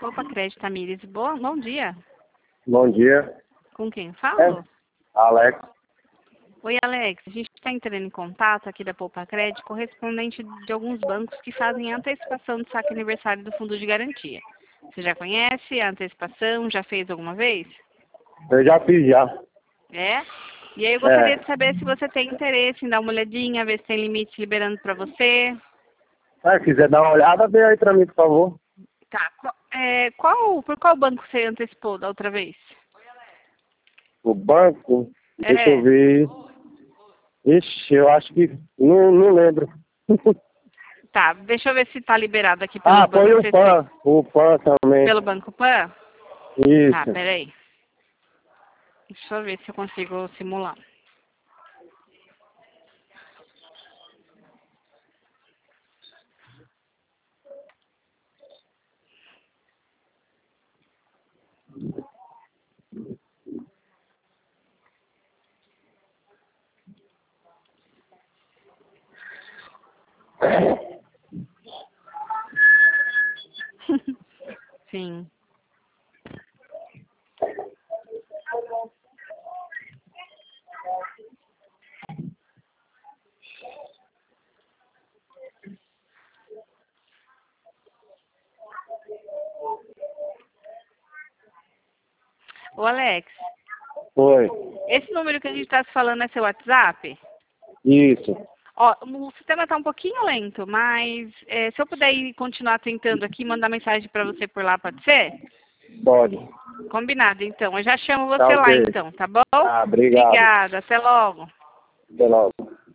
Poupa Crédito Tamires. Bom dia. Bom dia. Com quem falo? Alex. Oi, Alex. A gente está entrando em contato aqui da Poupa Crédito, correspondente de alguns bancos que fazem antecipação do saque aniversário do Fundo de Garantia. Você já conhece a antecipação? Já fez alguma vez? Eu já fiz já. É? E aí eu gostaria de saber se você tem interesse em dar uma olhadinha, ver se tem limite liberando para você. Se quiser dar uma olhada, vem aí pra mim, por favor. Tá. Por qual banco você antecipou da outra vez? O banco, deixa É. eu ver. Ixi, eu acho que não lembro. Tá, deixa eu ver se tá liberado aqui pelo banco. Foi o PAN. O PAN também. Pelo Banco Pan? Isso. Tá, peraí. Deixa eu ver se eu consigo simular. Sim. Ô, Alex, Foi. esse número que a gente está se falando é seu WhatsApp? Isso. Ó, o sistema está um pouquinho lento, mas se eu puder ir continuar tentando aqui, mandar mensagem para você por lá, pode ser? Pode. Combinado, então. Eu já chamo você Tá lá, ok. então, tá bom? Obrigado. Obrigada. Até logo. Até logo.